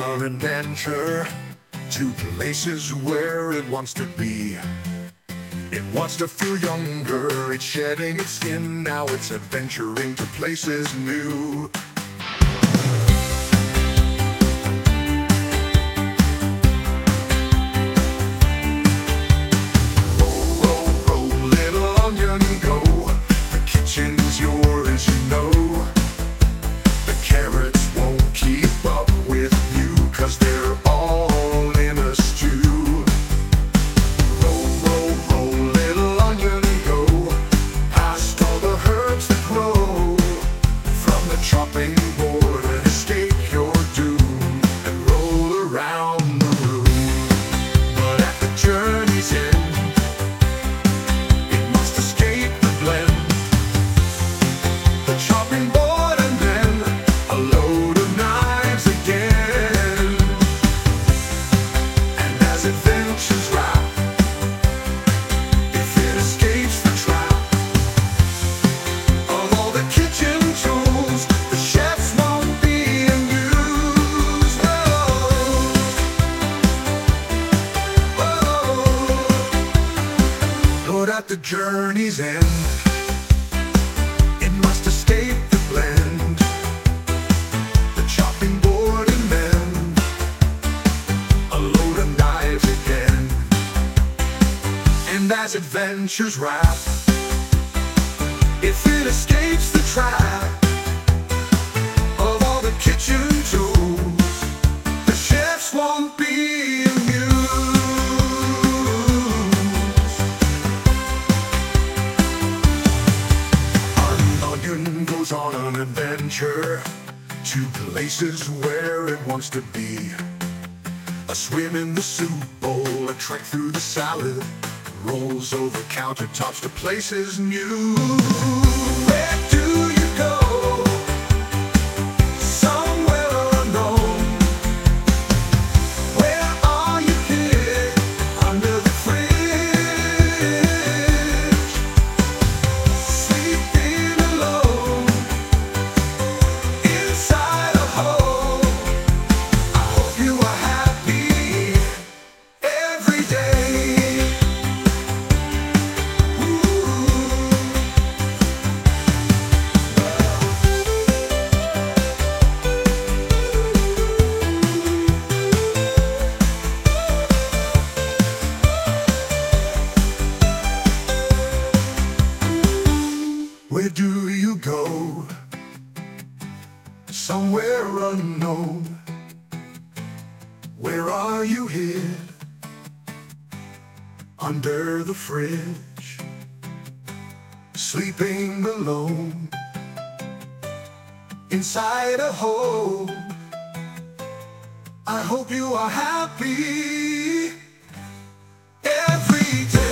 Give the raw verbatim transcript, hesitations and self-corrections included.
an adventure to places where it wants to be. It wants to feel younger, it's shedding its skin. Now it's adventuring to places new. Roll, roll, roll, little onion, go. The kitchen's yours, you know. The carrots won't keep up with you, 'cause they're all in a stew. Roll, roll, roll, little onion, go. Past all the herbs that grow. From the chopping board and escape your doom, and roll around the room. But at the journey's end, it must escape the blend. The chopping board and then a load of knives again. And as adventures wrap, if it escapes the trap of all the kitchen tools, the chefs won't be amused. No. Oh. But at the journey's end, it must escape the blend. The chopping board and then a load of knives again. And as adventures wrap, if it escapes the trap of all the kitchen tools, the chefs won't be amused. An onion goes on an adventure to places where it wants to be. A swim in the soup bowl, a trek through the salad, rolls over countertops to places new. Where do you go? Somewhere unknown. Where are you hid? Under the fridge, sleeping alone inside a hole. I hope you are happy every day. Where do you go? Somewhere unknown. Where are you hid? Under the fridge, sleeping alone inside a hole. I hope you are happy every day.